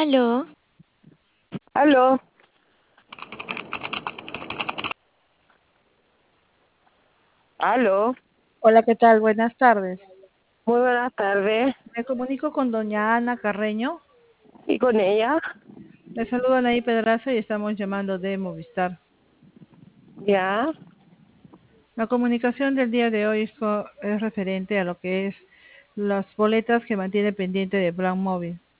Aló, Aló, aló, Hola, ¿qué tal? Buenas tardes. muy buenas tardes. Me comunico con doña Ana Carreño. ¿Y con ella? Le saluda Anaí Pedraza y estamos llamando de Movistar. Ya, La comunicación del día de hoy es referente a lo que es las boletas que mantiene pendiente de Plan Móvil.